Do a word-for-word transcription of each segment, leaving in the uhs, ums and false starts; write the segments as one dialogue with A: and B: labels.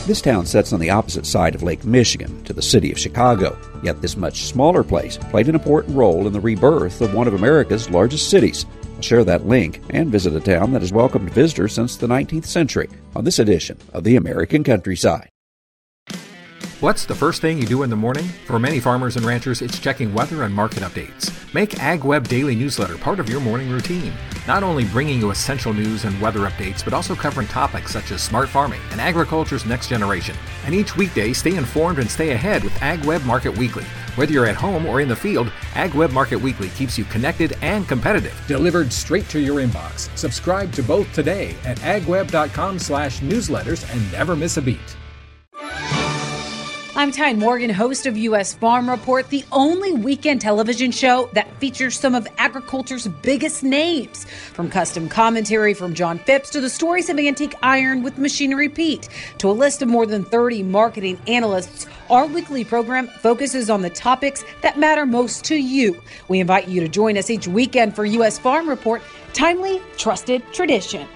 A: This town sits on the opposite side of Lake Michigan to the city of Chicago, yet this much smaller place played an important role in the rebirth of one of America's largest cities. I'll share that link and visit a town that has welcomed visitors since the nineteenth century on this edition of the American Countryside.
B: What's the first thing you do in the morning? For many farmers and ranchers, it's checking weather and market updates. Make AgWeb Daily Newsletter part of your morning routine. Not only bringing you essential news and weather updates, but also covering topics such as smart farming and agriculture's next generation. And each weekday, stay informed and stay ahead with AgWeb Market Weekly. Whether you're at home or in the field, AgWeb Market Weekly keeps you connected and competitive.
C: Delivered straight to your inbox. Subscribe to both today at agweb.com slash newsletters and never miss a beat.
D: I'm Tyne Morgan, host of U S Farm Report, the only weekend television show that features some of agriculture's biggest names. From custom commentary from John Phipps to the stories of antique iron with Machinery Pete to a list of more than thirty marketing analysts, our weekly program focuses on the topics that matter most to you. We invite you to join us each weekend for U S Farm Report, timely, trusted tradition.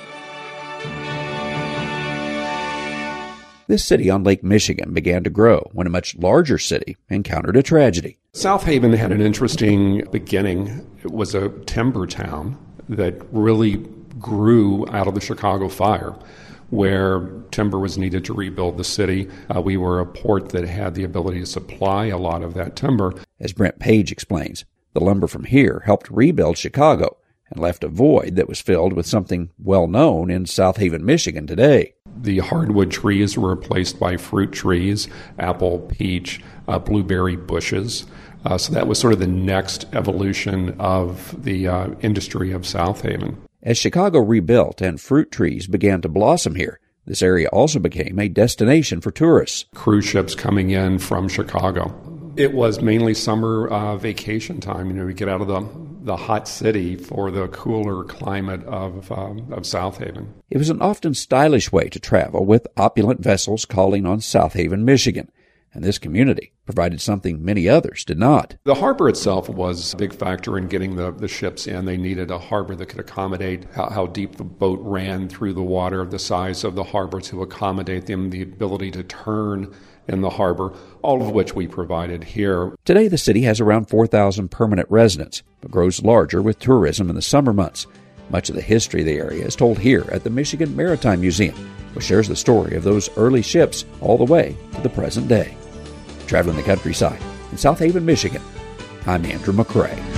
A: This city on Lake Michigan began to grow when a much larger city encountered a tragedy.
E: South Haven had an interesting beginning. It was a timber town that really grew out of the Chicago fire, where timber was needed to rebuild the city. Uh, we were a port that had the ability to supply a lot of that timber.
A: As Brent Page explains, the lumber from here helped rebuild Chicago and left a void that was filled with something well known in South Haven, Michigan today.
E: The hardwood trees were replaced by fruit trees, apple, peach, uh, blueberry bushes. Uh, so that was sort of the next evolution of the uh, industry of South Haven.
A: As Chicago rebuilt and fruit trees began to blossom here, this area also became a destination for tourists.
E: Cruise ships coming in from Chicago. It was mainly summer uh, vacation time. You know, we get out of the the hot city for the cooler climate of um, of South Haven.
A: It was an often stylish way to travel, with opulent vessels calling on South Haven, Michigan. And this community provided something many others did not.
E: The harbor itself was a big factor in getting the, the ships in. They needed a harbor that could accommodate how, how deep the boat ran through the water, the size of the harbor to accommodate them, the ability to turn in the harbor, all of which we provided here.
A: Today, the city has around four thousand permanent residents, but grows larger with tourism in the summer months. Much of the history of the area is told here at the Michigan Maritime Museum, which shares the story of those early ships all the way to the present day. Traveling the countryside in South Haven, Michigan, I'm Andrew McCrae.